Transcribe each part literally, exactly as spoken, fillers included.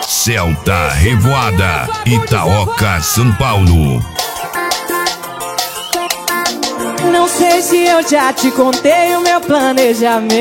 Celta Revoada, Itaoca, São Paulo. Não sei se eu já te contei o meu planejamento.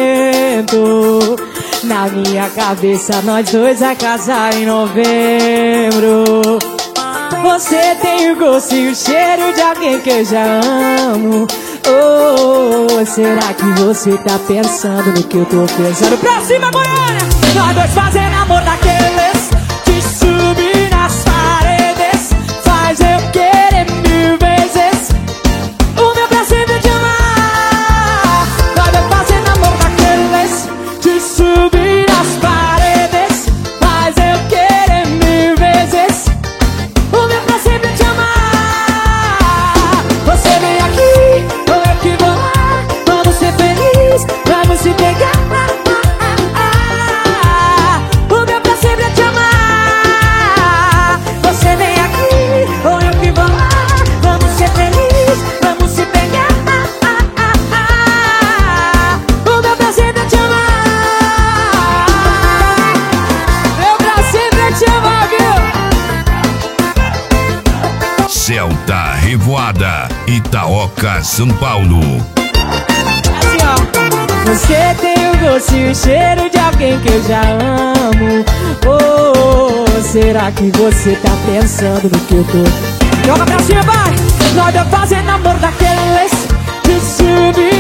Na minha cabeça nós dois a casar em novembro. Você tem o gosto e o cheiro de alguém que eu já amo. Oh, será que você tá pensando no que eu tô pensando? Pra cima, Goiânia! Nós dois fazendo amor daqueles de subir nas paredes, faz eu querer mil vezes o meu prazer de te amar. Nós dois fazendo amor daqueles de subir nas paredes, faz eu querer mil vezes o meu prazer de te amar. Você vem aqui, ou eu que vou lá, vamos ser felizes, vamos se pegar. O meu prazer é te amar. Você vem aqui, ou eu que vou lá, vamos ser felizes, vamos se pegar. O meu prazer é te amar. Meu prazer é te amar, viu? Celta Revoada, Itaoca, São Paulo. Assim, ó. Você tem o gosto e o cheiro de alguém que eu já amo. Oh, será que você tá pensando no que eu tô? Joga pra cima, vai! Nós dois fazendo amor daqueles de subir